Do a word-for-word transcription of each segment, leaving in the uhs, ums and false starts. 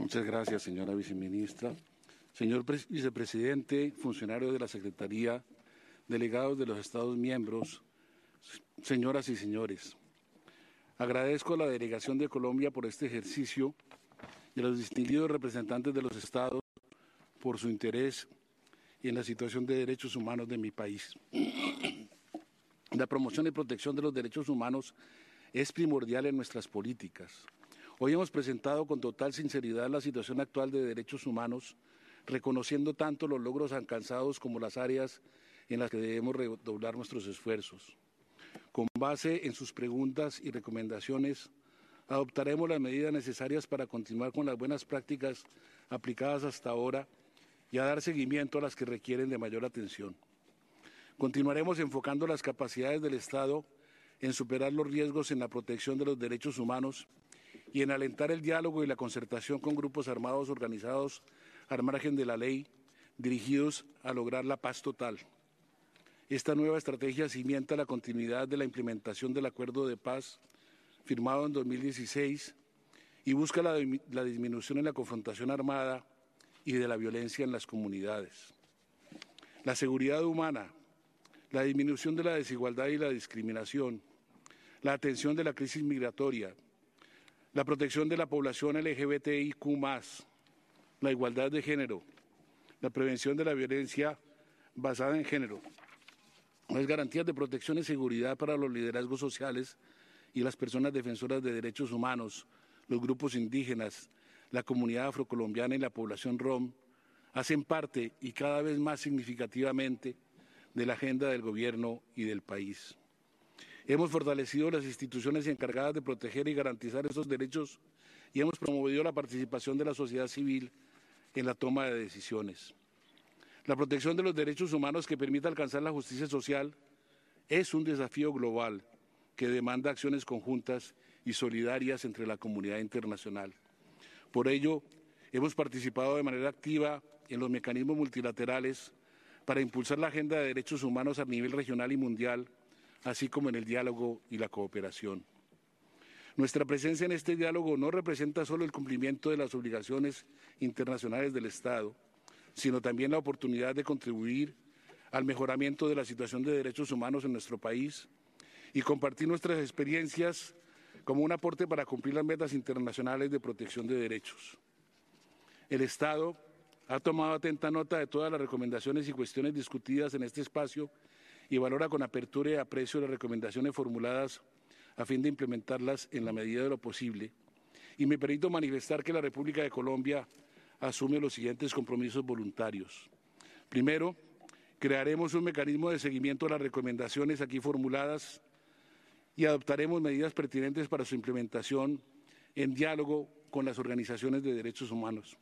Muchas gracias, señora viceministra. Señor vicepresidente, funcionarios de la Secretaría, delegados de los Estados miembros, señoras y señores, agradezco a la Delegación de Colombia por este ejercicio y a los distinguidos representantes de los Estados por su interés en la situación de derechos humanos de mi país. La promoción y protección de los derechos humanos es primordial en nuestras políticas. Hoy hemos presentado con total sinceridad la situación actual de derechos humanos, reconociendo tanto los logros alcanzados como las áreas en las que debemos redoblar nuestros esfuerzos. Con base en sus preguntas y recomendaciones, adoptaremos las medidas necesarias para continuar con las buenas prácticas aplicadas hasta ahora y a dar seguimiento a las que requieren de mayor atención. Continuaremos enfocando las capacidades del Estado en superar los riesgos en la protección de los derechos humanos y en alentar el diálogo y la concertación con grupos armados organizados al margen de la ley, dirigidos a lograr la paz total. Esta nueva estrategia cimienta la continuidad de la implementación del Acuerdo de Paz firmado en dos mil dieciséis y busca la, la disminución en la confrontación armada y de la violencia en las comunidades. La seguridad humana, la disminución de la desigualdad y la discriminación, la atención de la crisis migratoria, la protección de la población L G B T I Q más, la igualdad de género, la prevención de la violencia basada en género, las garantías de protección y seguridad para los liderazgos sociales y las personas defensoras de derechos humanos, los grupos indígenas, la comunidad afrocolombiana y la población rom, hacen parte y cada vez más significativamente de la agenda del Gobierno y del país. Hemos fortalecido las instituciones encargadas de proteger y garantizar esos derechos y hemos promovido la participación de la sociedad civil en la toma de decisiones. La protección de los derechos humanos que permita alcanzar la justicia social es un desafío global que demanda acciones conjuntas y solidarias entre la comunidad internacional. Por ello, hemos participado de manera activa en los mecanismos multilaterales para impulsar la agenda de derechos humanos a nivel regional y mundial, así como en el diálogo y la cooperación. Nuestra presencia en este diálogo no representa solo el cumplimiento de las obligaciones internacionales del Estado, sino también la oportunidad de contribuir al mejoramiento de la situación de derechos humanos en nuestro país y compartir nuestras experiencias como un aporte para cumplir las metas internacionales de protección de derechos. El Estado ha tomado atenta nota de todas las recomendaciones y cuestiones discutidas en este espacio y valora con apertura y aprecio las recomendaciones formuladas a fin de implementarlas en la medida de lo posible. Y me permito manifestar que la República de Colombia asume los siguientes compromisos voluntarios. Primero, crearemos un mecanismo de seguimiento a las recomendaciones aquí formuladas y adoptaremos medidas pertinentes para su implementación en diálogo con las organizaciones de derechos humanos.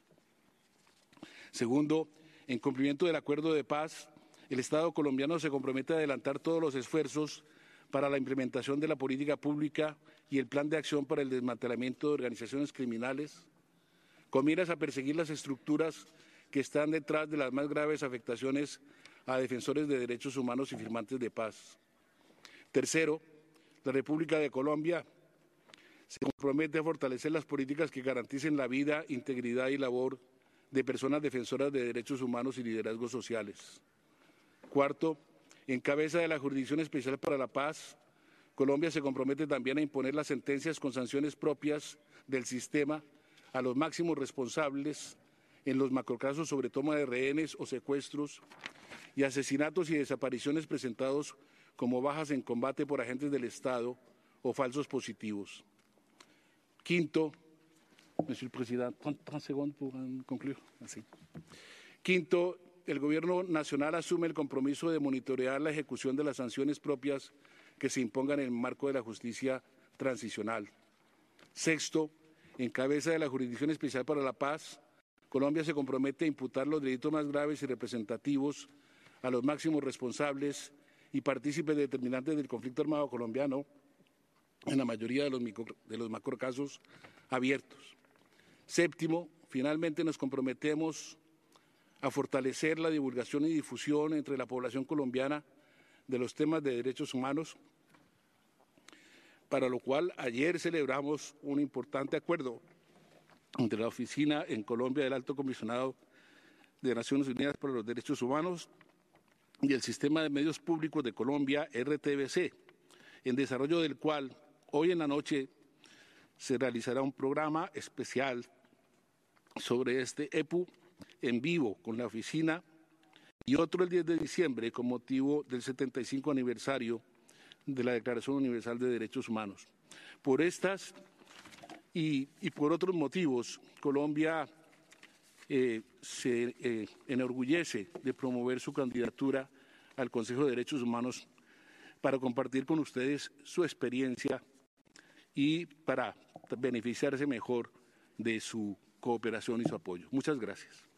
Segundo, en cumplimiento del Acuerdo de Paz, el Estado colombiano se compromete a adelantar todos los esfuerzos para la implementación de la política pública y el plan de acción para el desmantelamiento de organizaciones criminales, con miras a perseguir las estructuras que están detrás de las más graves afectaciones a defensores de derechos humanos y firmantes de paz. Tercero, la República de Colombia se compromete a fortalecer las políticas que garanticen la vida, integridad y labor de personas defensoras de derechos humanos y liderazgos sociales. Cuarto, en cabeza de la Jurisdicción Especial para la Paz, Colombia se compromete también a imponer las sentencias con sanciones propias del sistema a los máximos responsables en los macrocasos sobre toma de rehenes o secuestros y asesinatos y desapariciones presentados como bajas en combate por agentes del Estado o falsos positivos. Quinto, Monsieur le Président, treinta segundos para concluir. Así. Quinto, el Gobierno Nacional asume el compromiso de monitorear la ejecución de las sanciones propias que se impongan en el marco de la justicia transicional. Sexto, en cabeza de la Jurisdicción Especial para la Paz, Colombia se compromete a imputar los delitos más graves y representativos a los máximos responsables y partícipes determinantes del conflicto armado colombiano en la mayoría de los, micro, de los macrocasos abiertos. Séptimo, finalmente nos comprometemos a fortalecer la divulgación y difusión entre la población colombiana de los temas de derechos humanos, para lo cual ayer celebramos un importante acuerdo entre la Oficina en Colombia del Alto Comisionado de Naciones Unidas para los Derechos Humanos y el Sistema de Medios Públicos de Colombia, R T V C, en desarrollo del cual hoy en la noche se realizará un programa especial sobre este E P U en vivo con la oficina y otro el diez de diciembre con motivo del setenta y cinco aniversario de la Declaración Universal de Derechos Humanos. Por estas y, y por otros motivos, Colombia eh, se eh, enorgullece de promover su candidatura al Consejo de Derechos Humanos para compartir con ustedes su experiencia y para beneficiarse mejor de su cooperación y su apoyo. Muchas gracias.